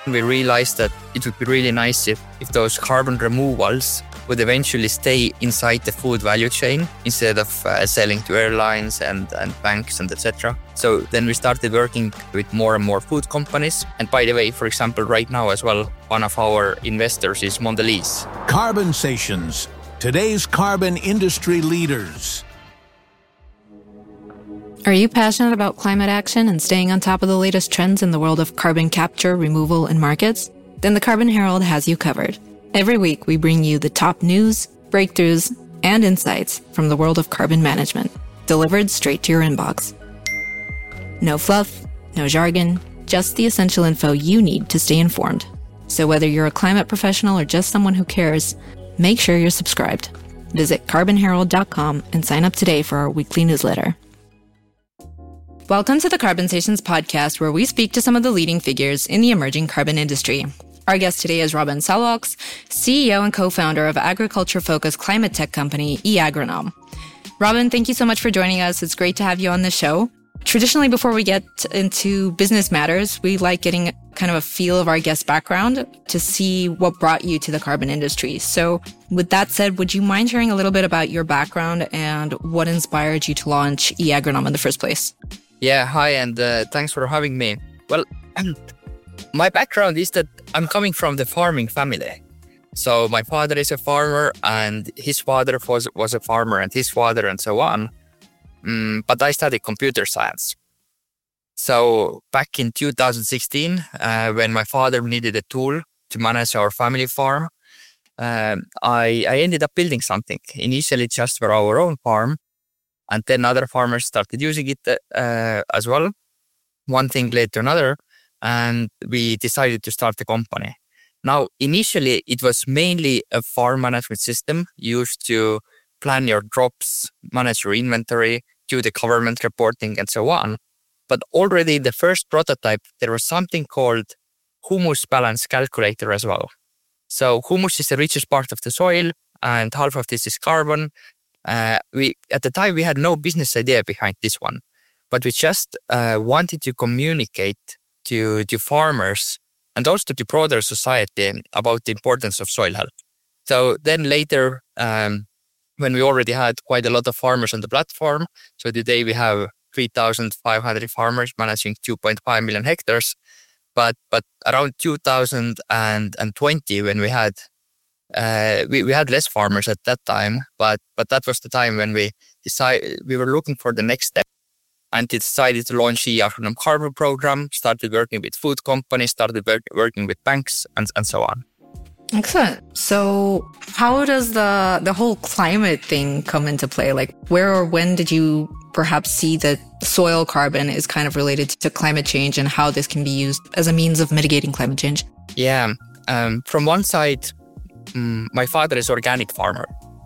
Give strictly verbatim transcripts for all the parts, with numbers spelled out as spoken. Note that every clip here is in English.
We realized that it would be really nice if, if those carbon removals would eventually stay inside the food value chain instead of uh, selling to airlines and, and banks and et cetera. So then we started working with more and more food companies. And by the way, for example, right now as well, one of our investors is Mondelez. Carbonsations, today's carbon industry leaders. Are you passionate about climate action and staying on top of the latest trends in the world of carbon capture, removal, and markets? Then the Carbon Herald has you covered. Every week, we bring you the top news, breakthroughs, and insights from the world of carbon management, delivered straight to your inbox. No fluff, no jargon, just the essential info you need to stay informed. So whether you're a climate professional or just someone who cares, make sure you're subscribed. Visit carbon herald dot com and sign up today for our weekly newsletter. Welcome to the Carbonsations podcast, where we speak to some of the leading figures in the emerging carbon industry. Our guest today is Robin Salwaks, C E O and co-founder of agriculture-focused climate tech company eAgronom. Robin, thank you so much for joining us. It's great to have you on the show. Traditionally, before we get into business matters, we like getting kind of a feel of our guest's background to see what brought you to the carbon industry. So with that said, would you mind sharing a little bit about your background and what inspired you to launch eAgronom in the first place? Yeah, hi, and uh, thanks for having me. Well, my background is that I'm coming from the farming family. So my father is a farmer, and his father was, was a farmer, and his father, and so on. Mm, but I studied computer science. So back in two thousand sixteen, uh, when my father needed a tool to manage our family farm, um, I, I ended up building something, initially just for our own farm. And then other farmers started using it uh, as well. One thing led to another, and we decided to start a company. Now, initially, it was mainly a farm management system used to plan your crops, manage your inventory, do the government reporting, and so on. But already in the first prototype, there was something called humus balance calculator as well. So humus is the richest part of the soil, and half of this is carbon. Uh, we at the time, we had no business idea behind this one, but we just uh, wanted to communicate to, to farmers and also to the broader society about the importance of soil health. So then later, um, when we already had quite a lot of farmers on the platform, so today we have three thousand five hundred farmers managing two point five million hectares. But but around two thousand twenty, when we had Uh, we, we had less farmers at that time, but but that was the time when we decided we were looking for the next step and decided to launch the eAgronom Carbon program, started working with food companies, started work, working with banks, and, and so on. Excellent. So how does the the whole climate thing come into play? Like, where or when did you perhaps see that soil carbon is kind of related to climate change and how this can be used as a means of mitigating climate change? Yeah. Um, from one side, um, my father is organic farmer.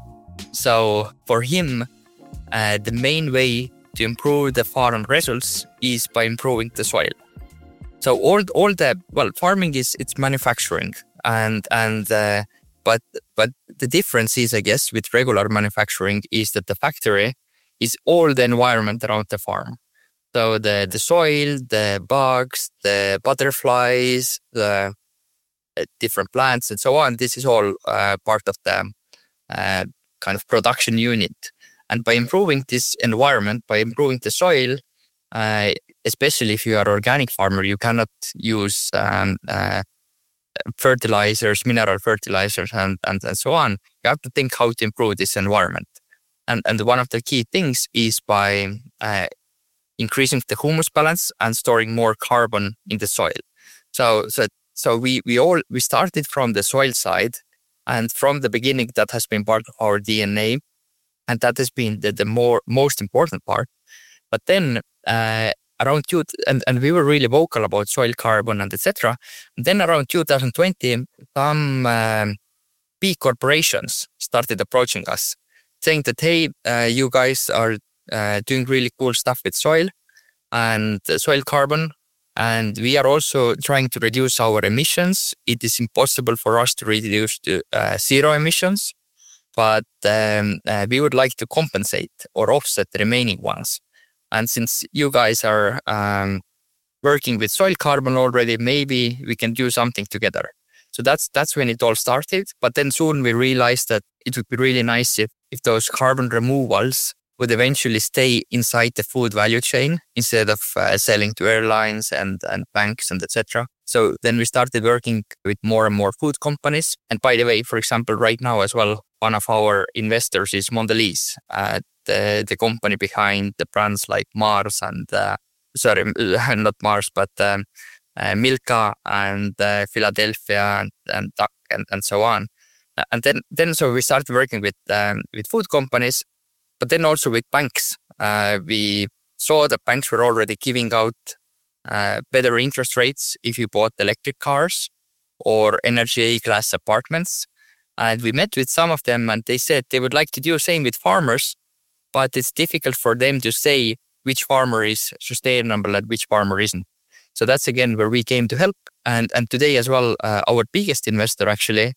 So for him, uh, the main way to improve the farm results is by improving the soil. So all all the well, farming is it's manufacturing, and and uh, but but the difference is, I guess, with regular manufacturing is that the factory is all the environment around the farm. So the the soil, the bugs, the butterflies, the uh, different plants, and so on. This is all uh, part of the uh, kind of production unit. And by improving this environment, by improving the soil, uh, especially if you are an organic farmer, you cannot use um, uh, fertilizers, mineral fertilizers, and, and, and so on. You have to think how to improve this environment. And, and one of the key things is by uh, increasing the humus balance and storing more carbon in the soil. So, so, so we, we all we started from the soil side, and from the beginning, that has been part of our D N A. And that has been the, the more most important part. But then uh, around two, and, and we were really vocal about soil carbon and et cetera. Then around two thousand twenty, some um, big corporations started approaching us, saying that, hey, uh, you guys are uh, doing really cool stuff with soil and uh, soil carbon, and we are also trying to reduce our emissions. It is impossible for us to reduce to uh, zero emissions. But um, uh, we would like to compensate or offset the remaining ones. And since you guys are um, working with soil carbon already. Maybe we can do something together. So that's that's when it all started. But then soon we realized that it would be really nice if, if those carbon removals would eventually stay inside the food value chain instead of uh, selling to airlines and, and banks and et cetera. So then we started working with more and more food companies. And by the way, for example, right now as well, one of our investors is Mondelez, uh, the, the company behind the brands like Mars and, uh, sorry, not Mars, but um, uh, Milka and uh, Philadelphia and, and Duck and, and so on. And then, then so we started working with um, with food companies, but then also with banks. Uh, we saw that banks were already giving out uh, better interest rates if you bought electric cars or Energy A class apartments. And we met with some of them and they said they would like to do the same with farmers, but it's difficult for them to say which farmer is sustainable and which farmer isn't. So that's again where we came to help. And, and today as well, uh, our biggest investor actually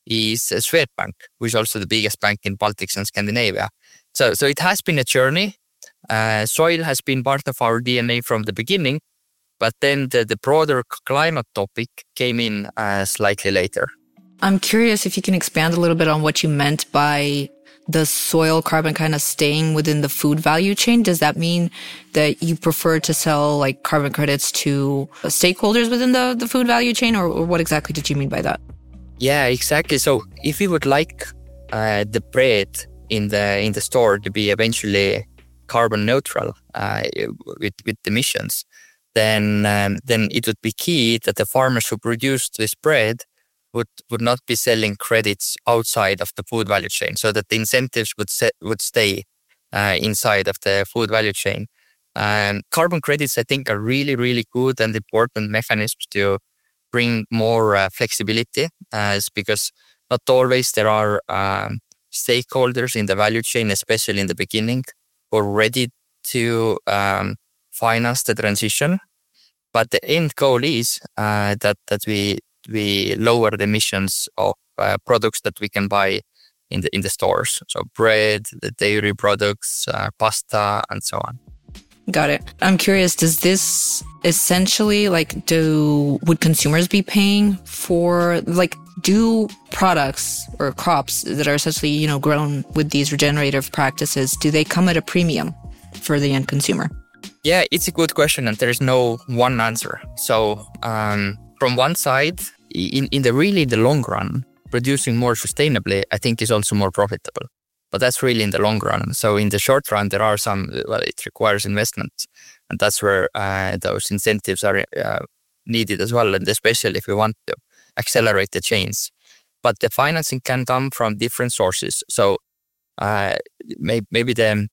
is uh, Swedbank, who is also the biggest bank in Baltics and Scandinavia. So, so it has been a journey. Uh, soil has been part of our D N A from the beginning, but then the, the broader climate topic came in uh, slightly later. I'm curious if you can expand a little bit on what you meant by the soil carbon kind of staying within the food value chain. Does that mean that you prefer to sell like carbon credits to stakeholders within the, the food value chain, or, or what exactly did you mean by that? Yeah, exactly. So if we would like uh, the bread in the in the store to be eventually carbon neutral uh, with with emissions, then um, then it would be key that the farmers who produce this bread would would not be selling credits outside of the food value chain, so that the incentives would set, would stay uh, inside of the food value chain. And carbon credits, I think, are really really good and important mechanisms to bring more uh, flexibility, uh, is because not always there are um, stakeholders in the value chain, especially in the beginning, who are ready to um, finance the transition. But the end goal is uh, that that we we lower the emissions of uh, products that we can buy in the in the stores. So bread, the dairy products, uh, pasta, and so on. Got it. I'm curious, does this essentially, like, do, would consumers be paying for, like, do products or crops that are essentially, you know, grown with these regenerative practices, do they come at a premium for the end consumer? Yeah, it's a good question and there's no one answer. So um, from one side, in, in the really the long run, producing more sustainably, I think is also more profitable. But that's really in the long run. So in the short run, there are some, well, it requires investment. And that's where uh, those incentives are uh, needed as well. And especially if we want to accelerate the change. But the financing can come from different sources. So uh, may- maybe the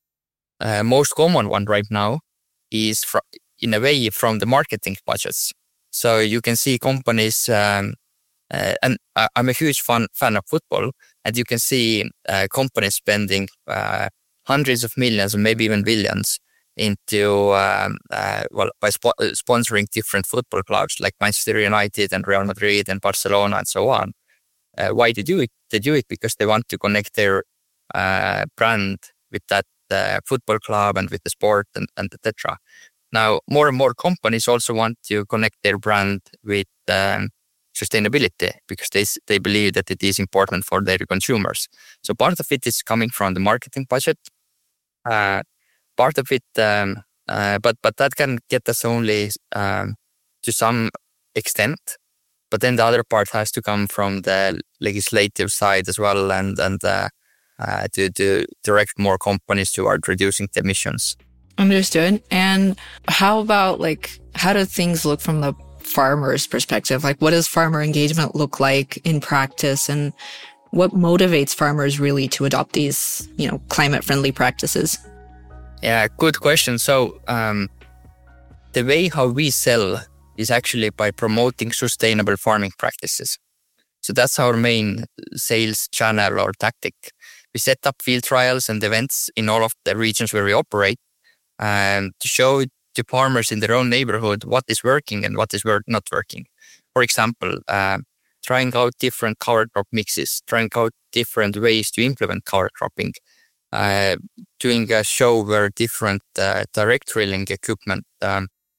uh, most common one right now is, from, in a way, from the marketing budgets. So you can see companies... Um, Uh, and I'm a huge fan, fan of football, and you can see uh, companies spending uh, hundreds of millions, or maybe even billions, into um, uh, well by spo- sponsoring different football clubs like Manchester United and Real Madrid and Barcelona and so on. Uh, why they do it? They do it because they want to connect their uh, brand with that uh, football club and with the sport and, and et cetera. Now, more and more companies also want to connect their brand with um, sustainability because they they believe that it is important for their consumers. So part of it is coming from the marketing budget. Uh, part of it, um, uh, but but that can get us only um, to some extent. But then the other part has to come from the legislative side as well, and and uh, uh, to to direct more companies toward reducing the emissions. Understood. And how about, like, how do things look from the farmer's perspective? Like, what does farmer engagement look like in practice, and what motivates farmers really to adopt these, you know, climate-friendly practices? Yeah, good question. So um, the way how we sell is actually by promoting sustainable farming practices. So that's our main sales channel or tactic. We set up field trials and events in all of the regions where we operate um, to show to farmers in their own neighborhood what is working and what is not working. For example, uh, trying out different cover crop mixes, trying out different ways to implement cover cropping, uh, doing a show where different uh, direct drilling equipment um,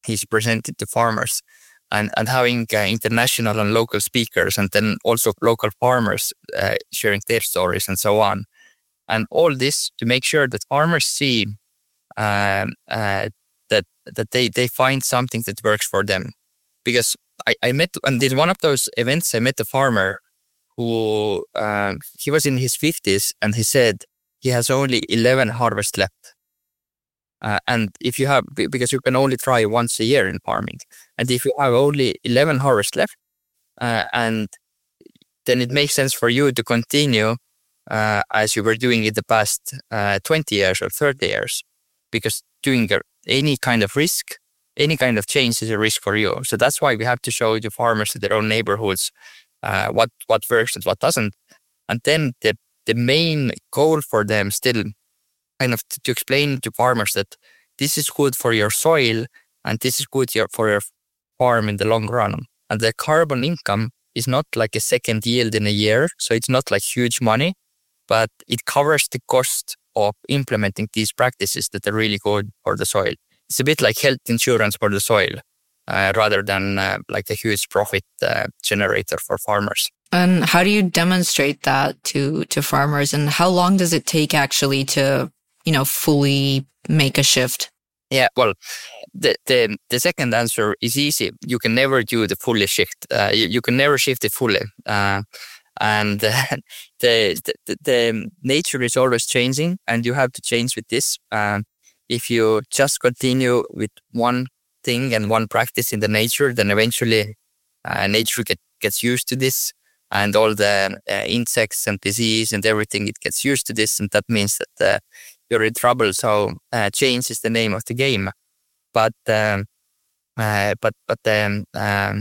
he's presented to farmers, and, and having uh, international and local speakers, and then also local farmers uh, sharing their stories and so on. And all this to make sure that farmers see um, uh, that that they, they find something that works for them. Because I, I met, and in one of those events, I met a farmer who, um, he was in his fifties, and he said he has only eleven harvests left. Uh, and if you have, because you can only try once a year in farming, and if you have only eleven harvests left, uh, and then it makes sense for you to continue uh, as you were doing it the past uh, twenty years or thirty years, because doing any kind of risk, any kind of change is a risk for you. So that's why we have to show the farmers in their own neighborhoods uh, what what works and what doesn't, and then the the main goal for them still kind of to, to explain to farmers that this is good for your soil and this is good for your farm in the long run. And the carbon income is not like a second yield in a year, so it's not like huge money, but it covers the cost of implementing these practices that are really good for the soil. It's a bit like health insurance for the soil, uh, rather than uh, like a huge profit uh, generator for farmers. And how do you demonstrate that to to farmers? And how long does it take actually to, you know, fully make a shift? Yeah, well, the the, the second answer is easy. You can never do the fully shift. Uh, you, you can never shift it fully. Uh, and uh, the, the the nature is always changing, and you have to change with this. Uh, if you just continue with one thing and one practice in the nature, then eventually uh, nature get, gets used to this. And all the uh, insects and disease and everything, it gets used to this. And that means that uh, you're in trouble. So uh, change is the name of the game. But um, uh, but but um, um,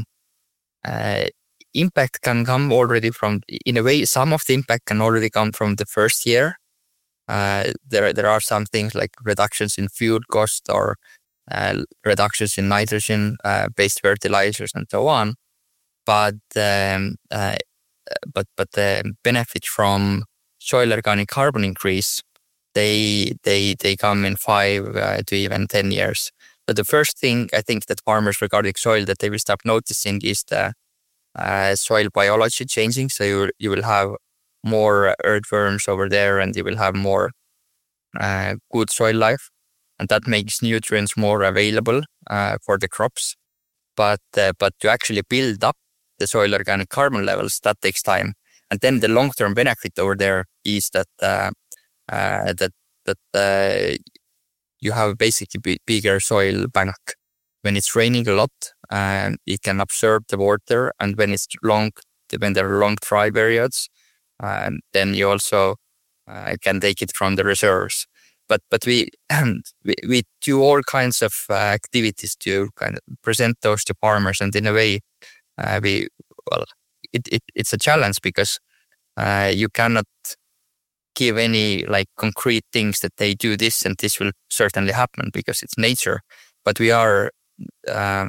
uh, impact can come already from, in a way, some of the impact can already come from the first year. Uh, there there are some things like reductions in fuel cost or uh, reductions in nitrogen-based uh, fertilizers and so on. But um, uh, but but the benefit from soil organic carbon increase, they they they come in five uh, to even ten years. But the first thing I think that farmers regarding soil that they will start noticing is the uh, soil biology changing. So you you will have more earthworms over there, and you will have more uh, good soil life, and that makes nutrients more available uh, for the crops. But uh, but to actually build up the soil organic carbon levels, that takes time. And then the long-term benefit over there is that uh, uh, that that uh, you have basically b- bigger soil bank. When it's raining a lot, uh, it can absorb the water, and when it's long, when there are long dry periods, uh, then you also uh, can take it from the reserves. But but we we, we do all kinds of uh, activities to kind of present those to farmers, and in a way, uh, we well, it, it it's a challenge because uh, you cannot give any like concrete things that they do this and this will certainly happen because it's nature. But we are uh,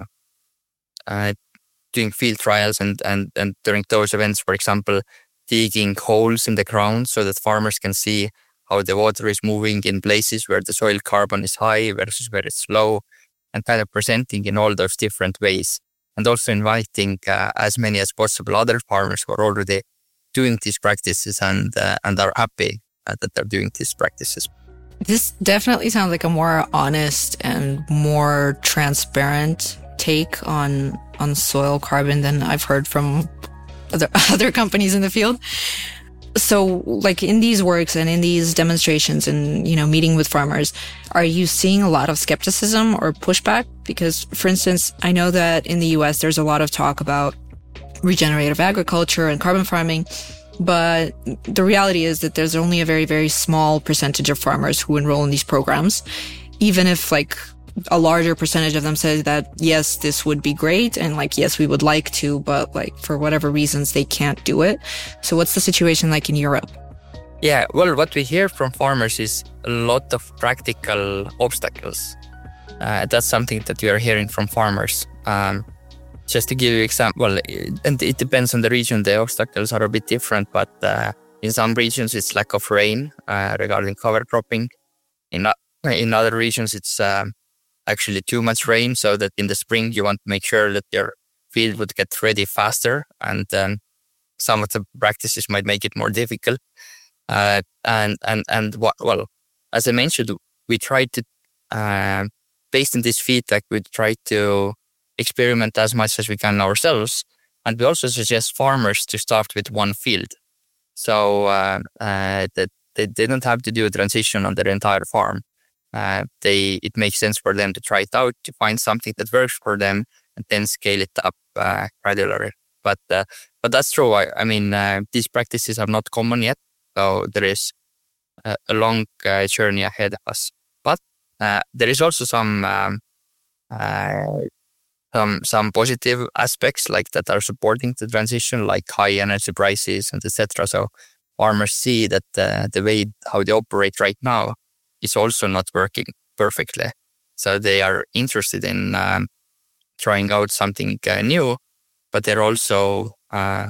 uh, doing field trials and and and during those events, for example, digging holes in the ground so that farmers can see how the water is moving in places where the soil carbon is high versus where it's low, and kind of presenting in all those different ways. And also inviting uh, as many as possible other farmers who are already doing these practices and uh, and are happy uh, that they're doing these practices. This definitely sounds like a more honest and more transparent take on on soil carbon than I've heard from other other companies in the field. So, like in these works and in these demonstrations and, you know, meeting with farmers, are you seeing a lot of skepticism or pushback? Because, for instance, I know that in the U S, there's a lot of talk about regenerative agriculture and carbon farming, but the reality is that there's only a very, very small percentage of farmers who enroll in these programs, even if, like, a larger percentage of them says that, yes, this would be great. And like, yes, we would like to, but like for whatever reasons, they can't do it. So what's the situation like in Europe? Yeah, well, what we hear from farmers is a lot of practical obstacles. Uh, that's something that we are hearing from farmers. Um, just to give you an example, well, and it depends on the region. The obstacles are a bit different, but uh, in some regions, it's lack of rain uh, regarding cover cropping. In, in other regions, it's um, actually too much rain, so that in the spring you want to make sure that your field would get ready faster, and um, some of the practices might make it more difficult. Uh, and and and what, well, as I mentioned, we tried to, uh, based on this feedback, we try to experiment as much as we can ourselves, and we also suggest farmers to start with one field, so uh, uh, that they, they don't have to do a transition on their entire farm. Uh, they it makes sense for them to try it out, to find something that works for them, and then scale it up uh, gradually. But uh, but that's true. I, I mean, uh, these practices are not common yet, so there is a, a long uh, journey ahead of us. But uh, there is also some um, uh, some some positive aspects like that are supporting the transition, like high energy prices and et cetera. So farmers see that uh, the way how they operate right now is also not working perfectly. So they are interested in um, trying out something uh, new, but they're also uh,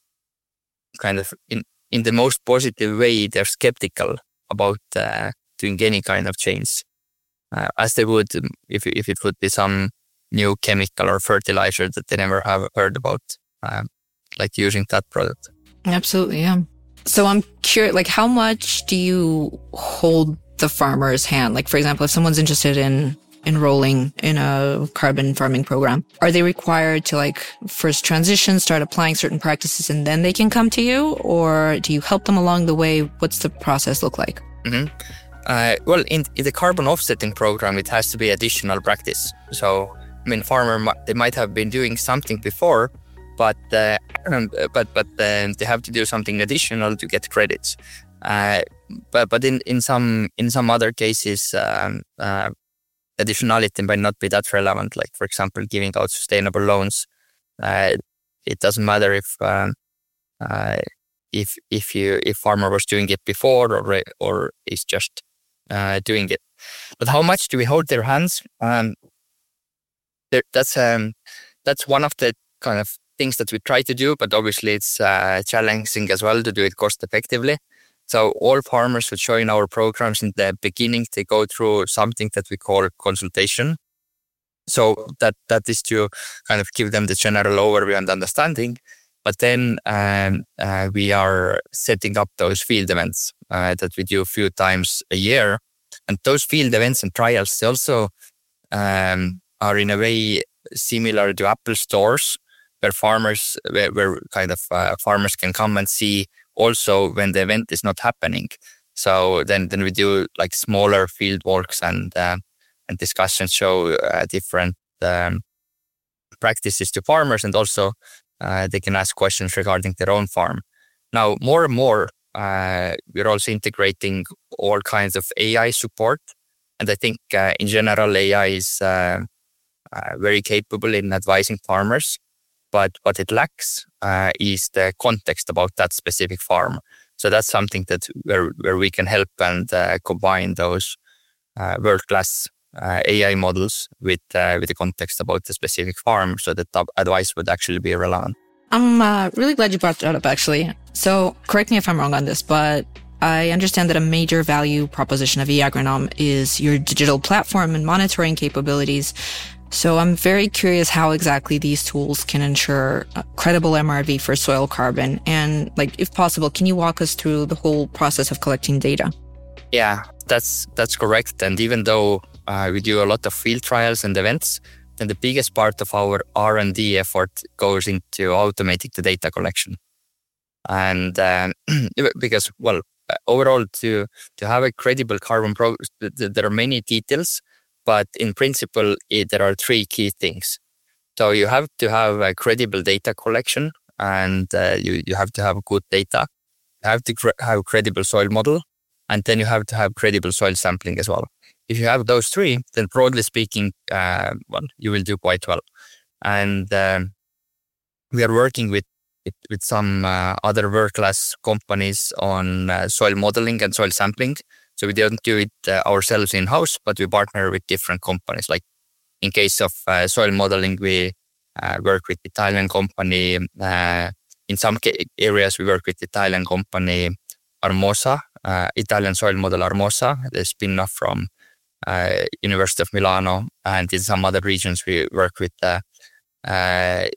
kind of in, in the most positive way, they're skeptical about uh, doing any kind of change, uh, as they would if, if it would be some new chemical or fertilizer that they never have heard about, um, like using that product. Absolutely, yeah. So I'm curious, like, how much do you hold the farmer's hand? Like, for example, if someone's interested in enrolling in a carbon farming program, are they required to like first transition, start applying certain practices, and then they can come to you? Or do you help them along the way? What's the process look like? Mm-hmm. Uh, well, in, in the carbon offsetting program, it has to be additional practice. So, I mean, farmer, they might have been doing something before, but uh, but but uh, they have to do something additional to get credits. Uh, but but in, in some in some other cases, um, uh, additionality might not be that relevant. Like, for example, giving out sustainable loans. Uh, it doesn't matter if um, uh, if if you if farmer was doing it before or or is just uh, doing it. But how much do we hold their hands? Um, there, that's um that's one of the kind of things that we try to do, but obviously it's uh, challenging as well to do it cost effectively. So all farmers who join our programs in the beginning, they go through something that we call consultation. So that that is to kind of give them the general overview and understanding. But then um, uh, we are setting up those field events uh, that we do a few times a year. And those field events and trials also um, are in a way similar to Apple stores, where farmers, where, where kind of uh, farmers can come and see also when the event is not happening. So then, then we do like smaller field walks and uh, and discussions, show uh, different um, practices to farmers, and also uh, they can ask questions regarding their own farm. Now, more and more, uh, we're also integrating all kinds of A I support. And I think uh, in general, A I is uh, uh, very capable in advising farmers. But what it lacks uh, is the context about that specific farm. So that's something that where where we can help and uh, combine those uh, world-class uh, A I models with uh, with the context about the specific farm, so that the advice would actually be relevant. I'm uh, really glad you brought that up, actually. So correct me if I'm wrong on this, but I understand that a major value proposition of eAgronom is your digital platform and monitoring capabilities. So I'm very curious how exactly these tools can ensure credible M R V for soil carbon. And like, if possible, can you walk us through the whole process of collecting data? Yeah, that's that's correct. And even though uh, we do a lot of field trials and events, then the biggest part of our R and D effort goes into automating the data collection. And um, because, well, overall, to to have a credible carbon pro, there are many details. But in principle, it, there are three key things. So you have to have a credible data collection, and uh, you, you have to have good data. You have to cre- have a credible soil model, and then you have to have credible soil sampling as well. If you have those three, then broadly speaking, uh, well, you will do quite well. And um, we are working with with, with some uh, other world-class companies on uh, soil modeling and soil sampling. So we don't do it uh, ourselves in-house, but we partner with different companies. Like in case of uh, soil modeling, we uh, work with Italian company. Uh, in some ca- areas, we work with Italian company Armosa, uh, Italian soil model Armosa, the spin-off from uh, University of Milano, and in some other regions we work with the uh,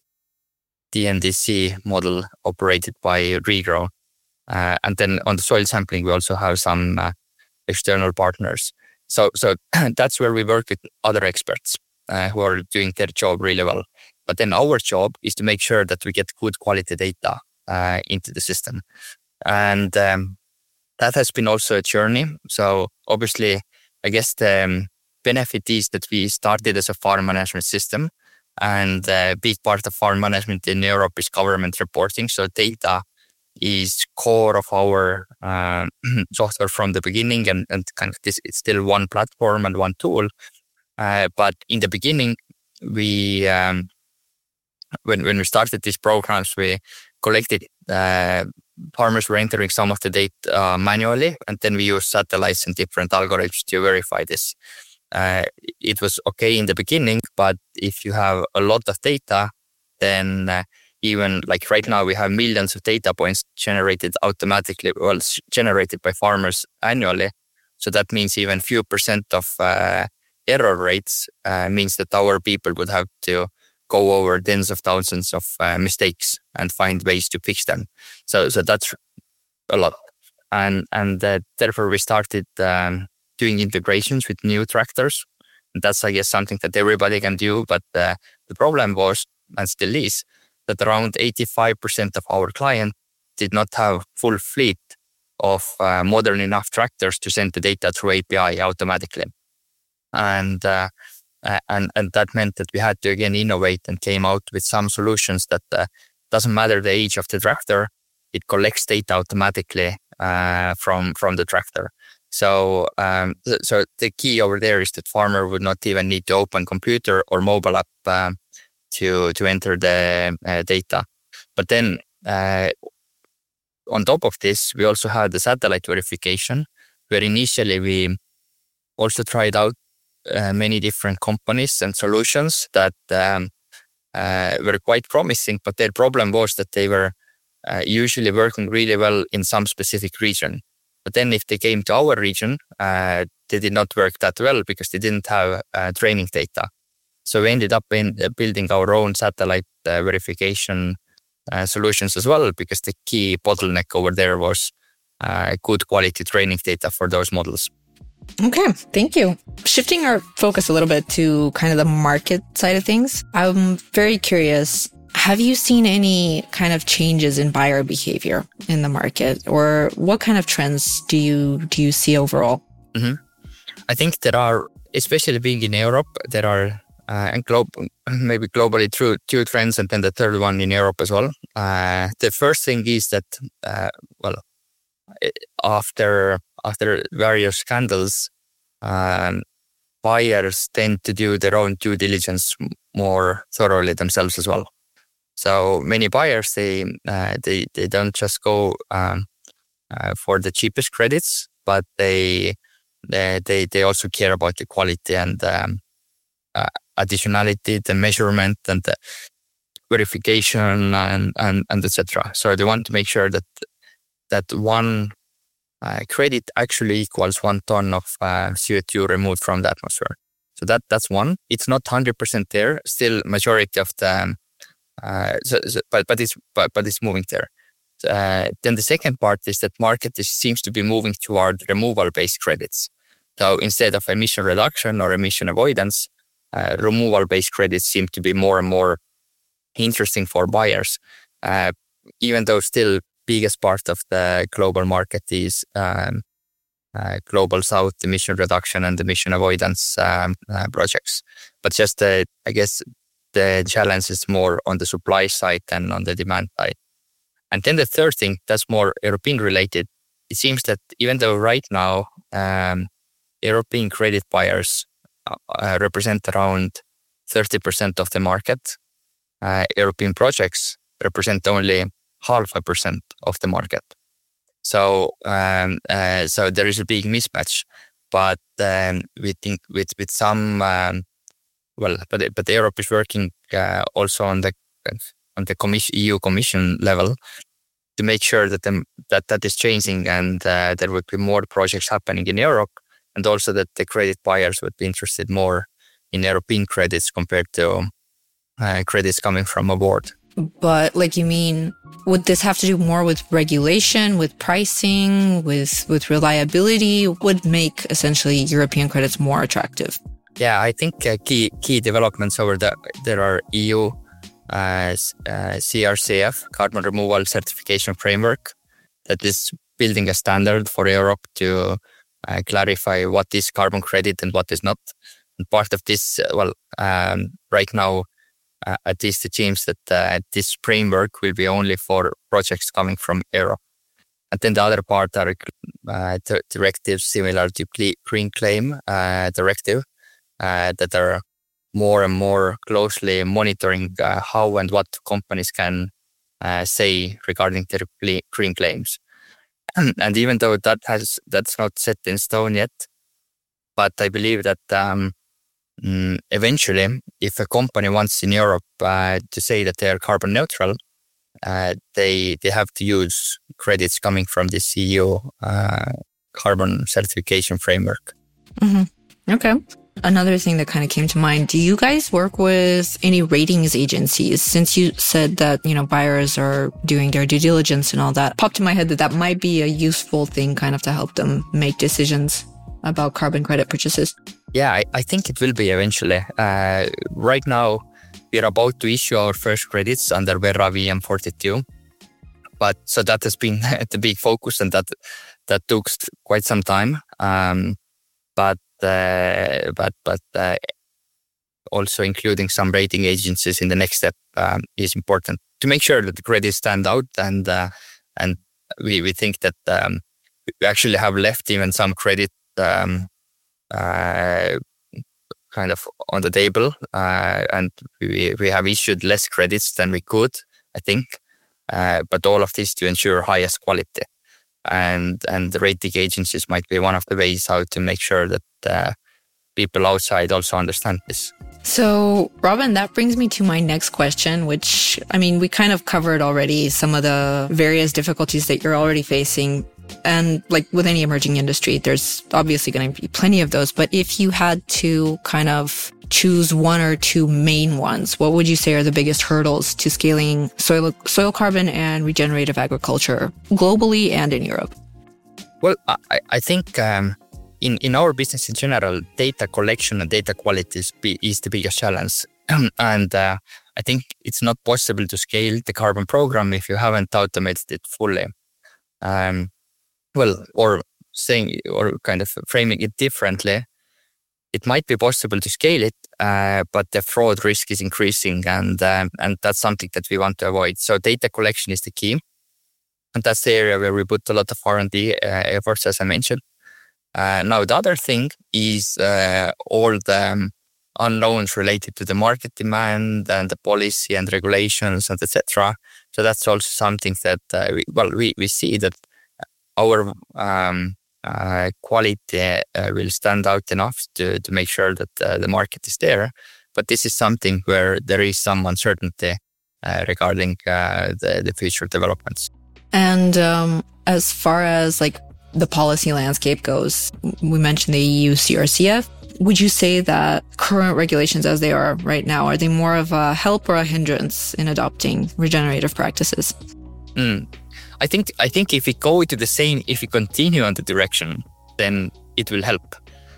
D N D C model operated by Regrow. Uh, and then on the soil sampling, we also have some uh, external partners. So so that's where we work with other experts uh, who are doing their job really well. But then our job is to make sure that we get good quality data uh, into the system. And um, that has been also a journey. So obviously, I guess the um, benefit is that we started as a farm management system, and a big part of farm management in Europe is government reporting. So data is core of our uh, software from the beginning, and, and kind of this, it's still one platform and one tool. Uh, but in the beginning, we um, when when we started these programs, we collected uh, farmers were entering some of the data uh, manually, and then we used satellites and different algorithms to verify this. Uh, it was okay in the beginning, but if you have a lot of data, then uh, even like right now we have millions of data points generated automatically, well, generated by farmers annually. So that means even few percent of uh, error rates uh, means that our people would have to go over tens of thousands of uh, mistakes and find ways to fix them. So so that's a lot. And and uh, therefore we started um, doing integrations with new tractors. And that's, I guess, something that everybody can do. But uh, the problem was, and still is, that around eighty-five percent of our clients did not have full fleet of uh, modern enough tractors to send the data through A P I automatically. And uh, Uh, and, and that meant that we had to again innovate and came out with some solutions that uh, doesn't matter the age of the tractor, it collects data automatically uh, from from the tractor. So um, th- so the key over there is that farmer would not even need to open computer or mobile app um, to to enter the uh, data. But then uh, on top of this, we also had the satellite verification, where initially we also tried out Uh, many different companies and solutions that um, uh, were quite promising, but their problem was that they were uh, usually working really well in some specific region. But then if they came to our region, uh, they did not work that well because they didn't have uh, training data. So we ended up in uh, building our own satellite uh, verification uh, solutions as well, because the key bottleneck over there was uh, good quality training data for those models. Okay, thank you. Shifting our focus a little bit to kind of the market side of things, I'm very curious, have you seen any kind of changes in buyer behavior in the market, or what kind of trends do you do you see overall? Mm-hmm. I think there are, especially being in Europe, there are uh, and global, maybe globally two, two trends, and then the third one in Europe as well. Uh, the first thing is that, uh, well, after after various scandals, um, buyers tend to do their own due diligence more thoroughly themselves as well. So many buyers, they uh, they they don't just go um, uh, for the cheapest credits, but they they they, they also care about the quality and um, uh, additionality, the measurement and the verification and and and et cetera. So they want to make sure that that one uh, credit actually equals one ton of uh, C O two removed from the atmosphere. So that that's one. It's not one hundred percent there. Still, majority of the uh, so, so, but but it's but but it's moving there. Uh, then the second part is that market is, seems to be moving toward removal-based credits. So instead of emission reduction or emission avoidance, uh, removal-based credits seem to be more and more interesting for buyers. Uh, even though still biggest part of the global market is um, uh, global south emission reduction and emission avoidance um, uh, projects. But just uh, I guess the challenge is more on the supply side than on the demand side. And then the third thing that's more European related, it seems that even though right now um, European credit buyers uh, represent around thirty percent of the market, uh, European projects represent only half a percent of the market. So um, uh, so there is a big mismatch. But um, we think with with some um, well, but but Europe is working uh, also on the on the commission, E U Commission level to make sure that the, that that is changing and uh, there will be more projects happening in Europe. and also that the credit buyers would be interested more in European credits compared to uh, credits coming from abroad. But like you mean, would this have to do more with regulation, with pricing, with with reliability? What would make essentially European credits more attractive? Yeah, I think uh, key key developments over the there are E U uh, uh, C R C F, Carbon Removal Certification Framework, that is building a standard for Europe to uh, clarify what is carbon credit and what is not. And part of this, uh, well, um, right now, uh, at least it seems that uh, this framework will be only for projects coming from Europe. And then the other part are uh, d- directives similar to Green Claim uh, Directive uh, that are more and more closely monitoring uh, how and what companies can uh, say regarding their green claims. And even though that has that's not set in stone yet, but I believe that um, mm, eventually, if a company wants in Europe uh, to say that they are carbon neutral, uh, they they have to use credits coming from this E U uh, carbon certification framework. Mm-hmm. Okay. Another thing that kind of came to mind, do you guys work with any ratings agencies? Since you said that, you know, buyers are doing their due diligence and all that, popped in my head that that might be a useful thing kind of to help them make decisions about carbon credit purchases. Yeah, I, I think it will be eventually. Uh, right now, we are about to issue our first credits under Verra V M forty-two. But so that has been the big focus, and that that took quite some time. Um, but Uh, but but uh, also including some rating agencies in the next step um, is important to make sure that the credits stand out, and uh, and we, we think that um, we actually have left even some credit um, uh, kind of on the table, uh, and we we have issued less credits than we could, I think, uh, but all of this to ensure highest quality. And and the rating agencies might be one of the ways how to make sure that uh, people outside also understand this. So, Robin, that brings me to my next question, which, I mean, we kind of covered already some of the various difficulties that you're already facing. And like with any emerging industry, there's obviously going to be plenty of those. But if you had to kind of choose one or two main ones, what would you say are the biggest hurdles to scaling soil soil carbon and regenerative agriculture globally and in Europe? Well, I, I think um, in, in our business in general, data collection and data quality is, is the biggest challenge. and uh, I think it's not possible to scale the carbon program if you haven't automated it fully. Um, well, or saying, or kind of framing it differently, it might be possible to scale it, uh, but the fraud risk is increasing, and um, and that's something that we want to avoid. So data collection is the key, and that's the area where we put a lot of R and D uh, efforts, as I mentioned. Uh, now, the other thing is uh, all the um, unknowns related to the market demand and the policy and regulations and et cetera. So that's also something that uh, we, well, we we see that our um, Uh, quality uh, will stand out enough to, to make sure that uh, the market is there. But this is something where there is some uncertainty uh, regarding uh, the, the future developments. And um, as far as like the policy landscape goes, we mentioned the E U C R C F. Would you say that current regulations as they are right now, are they more of a help or a hindrance in adopting regenerative practices? Mm. I think I think if we go to the same, if we continue on the direction, then it will help.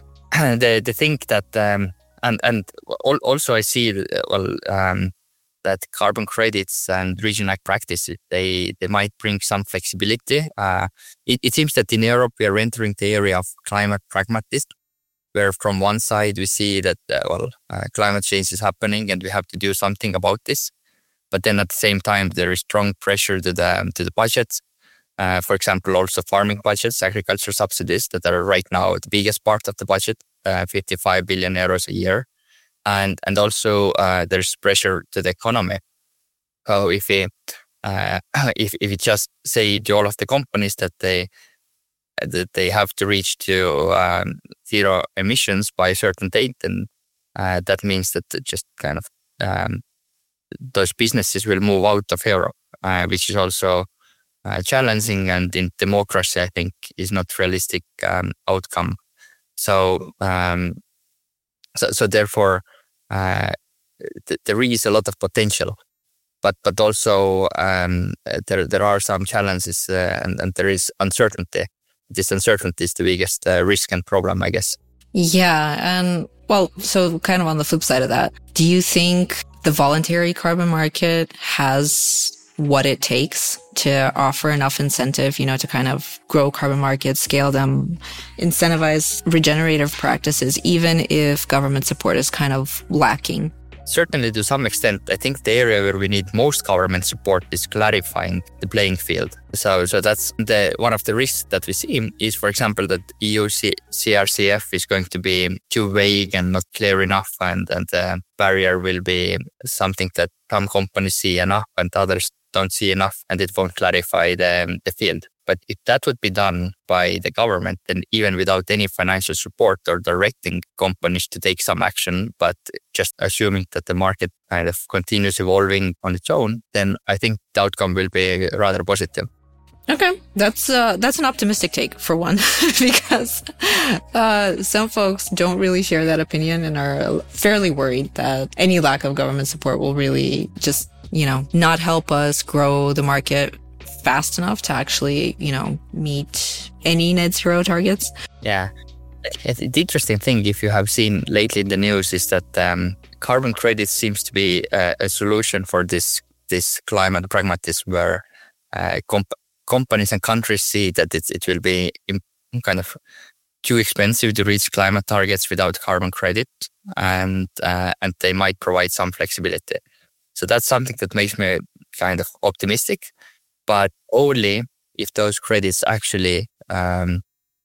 the the thing that um, and and also I see well um, that carbon credits and regional practices they they might bring some flexibility. Uh, it, it seems that in Europe we are entering the area of climate pragmatism, where from one side we see that uh, well uh, climate change is happening and we have to do something about this. But then at the same time, there is strong pressure to the to the budgets. Uh, for example, also farming budgets, agriculture subsidies that are right now the biggest part of the budget, uh, fifty-five billion euros a year. And and also uh, there's pressure to the economy. So if we uh, if if we just say to all of the companies that they that they have to reach to um, zero emissions by a certain date, then uh, that means that just kind of um, those businesses will move out of Europe, uh, which is also uh, challenging, and in democracy, I think, is not realistic um, outcome. So, um, so, so therefore, uh, th- there is a lot of potential, but but also um, there there are some challenges, uh, and and there is uncertainty. This uncertainty is the biggest uh, risk and problem, I guess. Yeah, and well, so kind of on the flip side of that, do you think the voluntary carbon market has what it takes to offer enough incentive, you know, to kind of grow carbon markets, scale them, incentivize regenerative practices, even if government support is kind of lacking? Certainly, to some extent, I think the area where we need most government support is clarifying the playing field. So, so that's the one of the risks that we see is, for example, that E U C R C F is going to be too vague and not clear enough, and, and the barrier will be something that some companies see enough and others don't see enough, and it won't clarify the, the field. But if that would be done by the government, then even without any financial support or directing companies to take some action, but just assuming that the market kind of continues evolving on its own, then I think the outcome will be rather positive. Okay, that's uh, that's an optimistic take for one, because uh, some folks don't really share that opinion and are fairly worried that any lack of government support will really just, you know, not help us grow the market fast enough to actually, you know, meet any net zero targets. Yeah. The interesting thing, if you have seen lately in the news, is that um, carbon credits seems to be uh, a solution for this this climate pragmatism, where uh, comp- companies and countries see that it, it will be imp- kind of too expensive to reach climate targets without carbon credit, and uh, and they might provide some flexibility. So that's something that makes me kind of optimistic, but only if those credits actually um,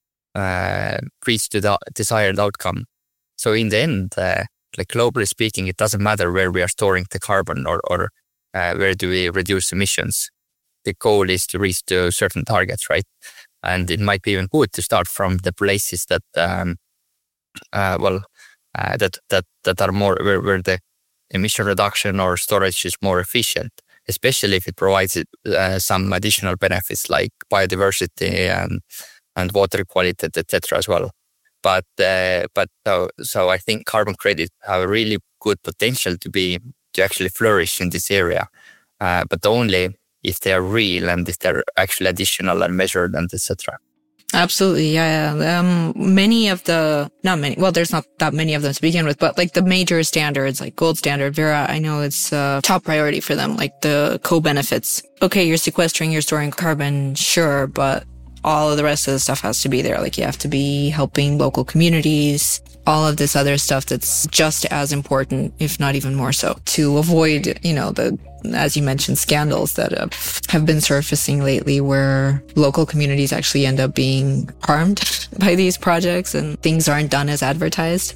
uh, reach the do- desired outcome. So in the end, uh, like globally speaking, it doesn't matter where we are storing the carbon or, or uh, where do we reduce emissions. The goal is to reach the certain targets, right? And it might be even good to start from the places that, um, uh, well, uh, that that that are more where, where the emission reduction or storage is more efficient, especially if it provides uh, some additional benefits like biodiversity and and water quality, et cetera, as well. But uh, but so so I think carbon credits have a really good potential to be to actually flourish in this area, uh, but only if they are real and if they're actually additional and measured and et cetera. Absolutely, yeah. yeah. Um, many of the, not many, well, there's not that many of them to begin with, but like the major standards, like gold standard, Verra, I know it's a top priority for them, like the co-benefits. Okay, you're sequestering, you're storing carbon, sure, but all of the rest of the stuff has to be there. Like you have to be helping local communities, all of this other stuff that's just as important, if not even more so, to avoid, you know, the, as you mentioned, scandals that have, have been surfacing lately where local communities actually end up being harmed by these projects and things aren't done as advertised.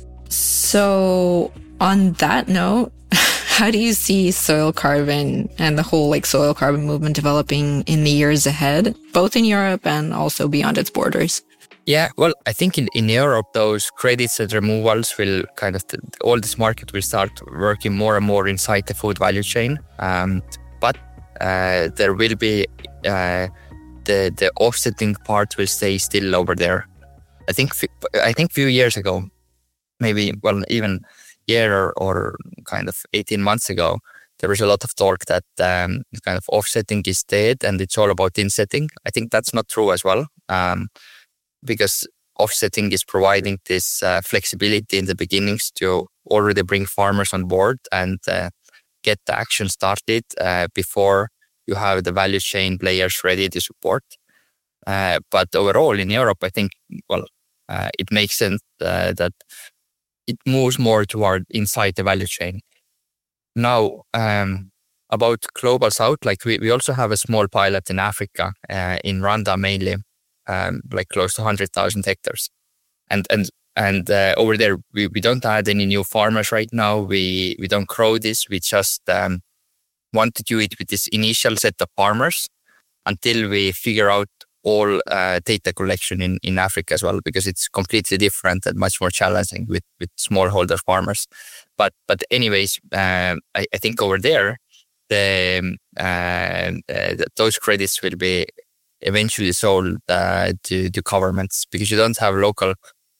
So on that note, how do you see soil carbon and the whole like soil carbon movement developing in the years ahead, both in Europe and also beyond its borders? Yeah, well, I think in, in Europe, those credits and removals will kind of, all this market will start working more and more inside the food value chain. Um, but uh, there will be, uh, the the offsetting part will stay still over there. I think, I think a few years ago, maybe, well, even year or, or kind of eighteen months ago, there was a lot of talk that um, kind of offsetting is dead and it's all about insetting. I think that's not true as well. Um, because offsetting is providing this uh, flexibility in the beginnings to already bring farmers on board and uh, get the action started uh, before you have the value chain players ready to support. Uh, but overall in Europe, I think, well, uh, it makes sense uh, that it moves more toward inside the value chain. Now, um, about Global South, like we, we also have a small pilot in Africa, uh, in Rwanda mainly, Um, like close to one hundred thousand hectares. And and and uh, over there, we, we don't add any new farmers right now. We we don't grow this. We just um, want to do it with this initial set of farmers until we figure out all uh, data collection in, in Africa as well, because it's completely different and much more challenging with, with smallholder farmers. But but anyways, uh, I, I think over there, the uh, uh, those credits will be eventually sold uh, to, to governments, because you don't have local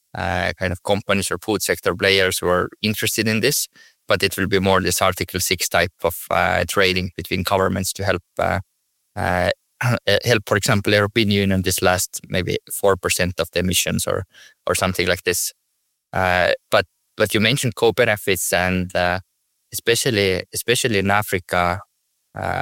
uh, kind of companies or food sector players who are interested in this, but it will be more this Article six type of uh, trading between governments to help uh, uh, help, for example, European Union this last maybe four percent of the emissions or or something like this. Uh, but but you mentioned co-benefits, and uh, especially especially in Africa, uh,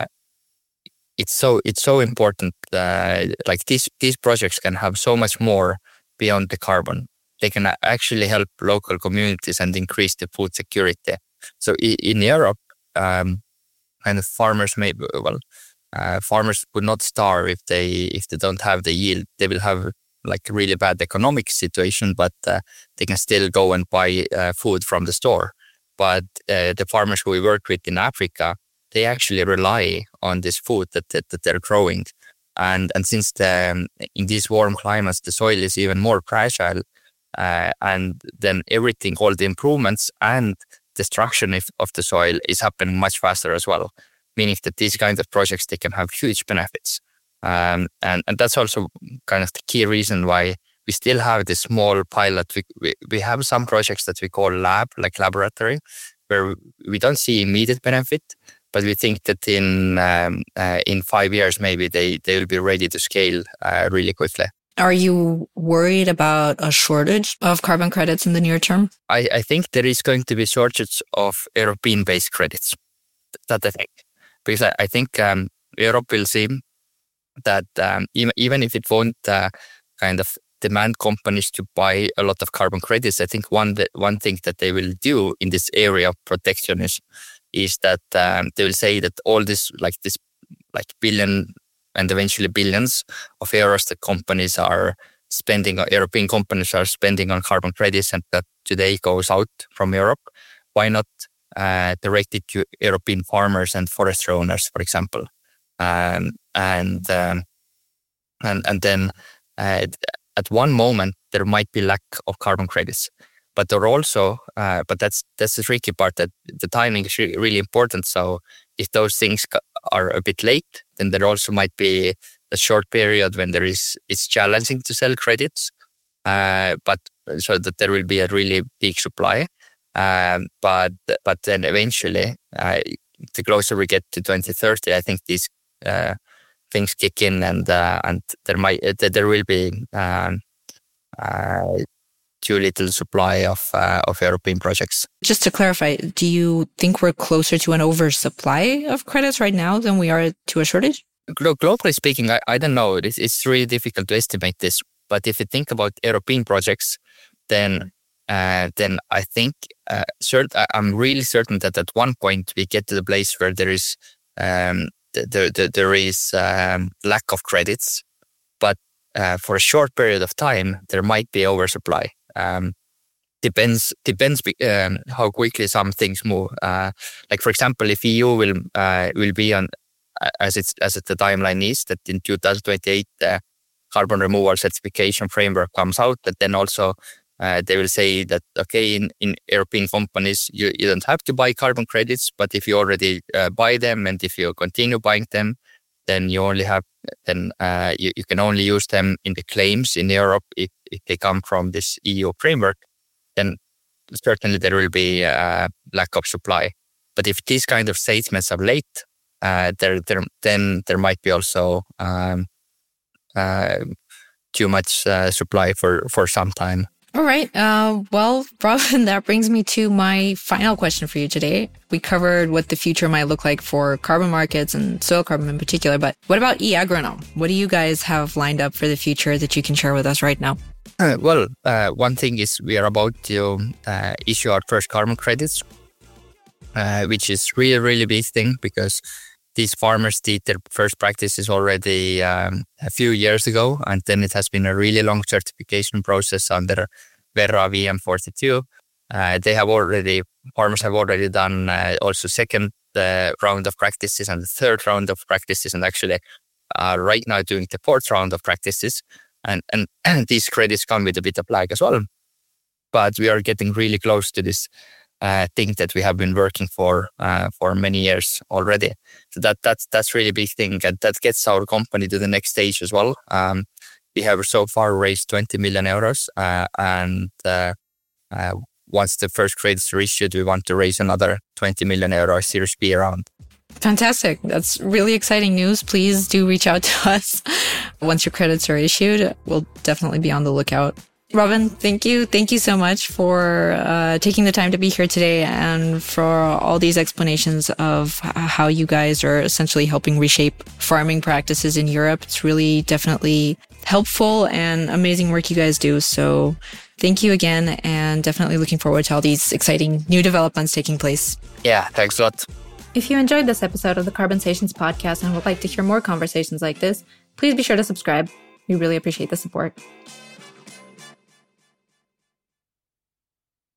it's so it's so important. Uh, like these these projects can have so much more beyond the carbon. They can actually help local communities and increase the food security. So in Europe, um, kind of farmers may well, uh, farmers would not starve if they if they don't have the yield. They will have like a really bad economic situation, but uh, they can still go and buy uh, food from the store. But uh, the farmers who we work with in Africa, they actually rely on this food that that, that they're growing, and and since the um, in these warm climates the soil is even more fragile, uh, and then everything, all the improvements and destruction of, of the soil is happening much faster as well, meaning that these kinds of projects, they can have huge benefits. Um, and, and that's also kind of the key reason why we still have this small pilot. We, we, we have some projects that we call lab, like laboratory, where we don't see immediate benefit, but we think that in um, uh, in five years, maybe they, they will be ready to scale uh, really quickly. Are you worried about a shortage of carbon credits in the near term? I, I think there is going to be shortage of European-based credits. That's the thing. Because I, I think um, Europe will see that um, even, even if it won't uh, kind of demand companies to buy a lot of carbon credits, I think one that, one thing that they will do in this area of protectionism is that um, they will say that all this, like this, like billion and eventually billions of euros that companies are spending, European companies are spending on carbon credits, and that today goes out from Europe. Why not uh, direct it to European farmers and forest owners, for example? Um, and, um, and and then uh, at one moment there might be lack of carbon credits, but there also, uh, but that's that's the tricky part, that the timing is really, really important. So if those things are a bit late, then there also might be a short period when there is it's challenging to sell credits, uh, but so that there will be a really big supply. Um, but but then eventually, uh, the closer we get to twenty thirty, I think these uh, things kick in, and uh, and there might uh, there will be um, uh, too little supply of uh, of European projects. Just to clarify, do you think we're closer to an oversupply of credits right now than we are to a shortage? Globally speaking, I, I don't know. It's, it's really difficult to estimate this. But if you think about European projects, then uh, then I think uh, cert- I'm really certain that at one point we get to the place where there is um, there, there, there is um, lack of credits, but uh, for a short period of time there might be oversupply. Um, depends depends um, how quickly some things move. Uh, like for example, if E U will uh, will be on as it's as the timeline is that in two thousand twenty-eight the carbon removal certification framework comes out, but then also uh, they will say that okay, in, in European companies you, you don't have to buy carbon credits, but if you already uh, buy them and if you continue buying them, then you only have then uh, you, you can only use them in the claims in Europe if, if they come from this E U framework. Then certainly there will be a lack of supply. But if these kind of statements are late, uh, there, there then there might be also um, uh, too much uh, supply for, for some time. All right. Uh, well, Robin, that brings me to my final question for you today. We covered what the future might look like for carbon markets and soil carbon in particular, but what about eAgronom? What do you guys have lined up for the future that you can share with us right now? Uh, well, uh, one thing is we are about to uh, issue our first carbon credits, uh, which is really, really big thing because these farmers did their first practices already um, a few years ago, and then it has been a really long certification process under Verra V M forty-two. Uh, they have already, farmers have already done uh, also second uh, round of practices and the third round of practices, and actually uh, right now doing the fourth round of practices. And, and and these credits come with a bit of lag as well. But we are getting really close to this uh, thing that we have been working for uh, for many years already. So that that's that's really big thing, and that gets our company to the next stage as well. Um, we have so far raised twenty million euros. Uh, and uh, uh, once the first credits are issued, we want to raise another twenty million euro Series B round. Fantastic. That's really exciting news. Please do reach out to us once your credits are issued. We'll definitely be on the lookout. Robin, thank you. Thank you so much for uh, taking the time to be here today and for all these explanations of how you guys are essentially helping reshape farming practices in Europe. It's really definitely helpful and amazing work you guys do. So thank you again, and definitely looking forward to all these exciting new developments taking place. Yeah, thanks a lot. If you enjoyed this episode of the Carbonsations podcast and would like to hear more conversations like this, please be sure to subscribe. We really appreciate the support.